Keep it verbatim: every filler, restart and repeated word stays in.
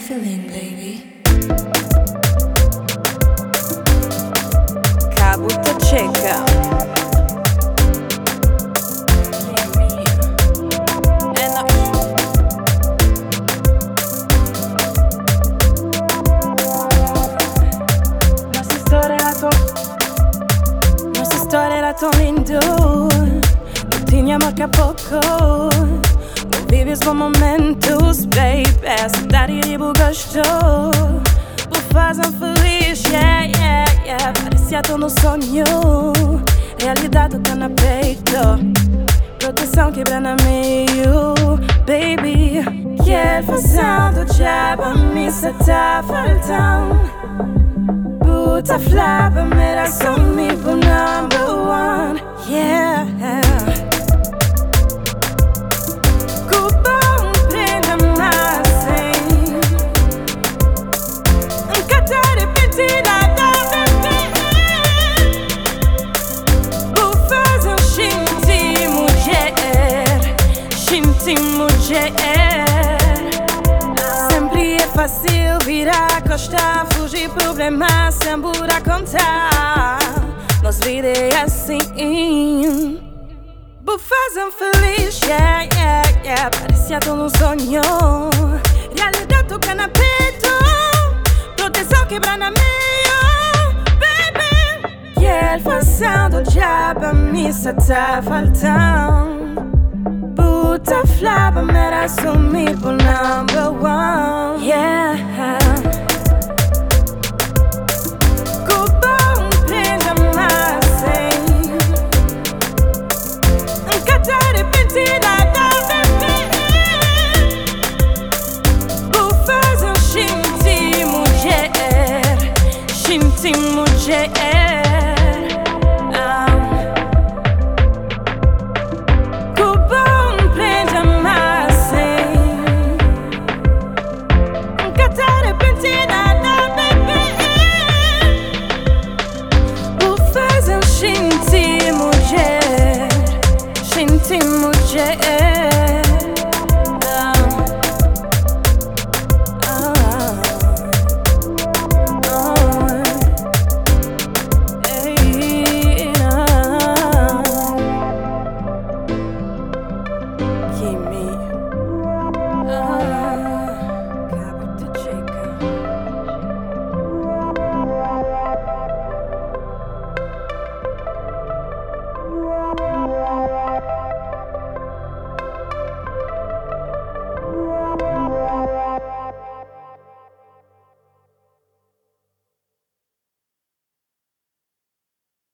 feeling, baby. Kabuta Cheka. Nossa história era tão Nossa história era tão linda. Não tínhamos que a pouco. Não vive os bons momentos, baby. A cidade de gosto. Por fazer feliz, yeah, yeah, yeah. Parecia tão no sonho. Realidade toca na peito. Proteção quebra na meio, baby. Quer fazer do diabo, a missa tá faltando. Puta flava, mera só me por number one, yeah. Cubão prenda mais sem Nunca tá arrependida da bebê. Vou fazer um shinti, mulher. Shinti, mulher. Sempre é fácil virar a costa, fugir problemas sem buraco contar. Nossa vida é assim. Vou fazer um feliz, yeah, yeah, yeah. Parecia tão um sonho. Realidade toca na peito. Proteção quebra na meio, baby. Quer fazer do diabo, a missa tá faltando. Puta flava, mera sumir por number one, yeah. Cubão prenda mais sem Nunca tá arrependida da bebê. Vou fazer um shinti, mulher. Shinti, mulher. Shinti, mulher.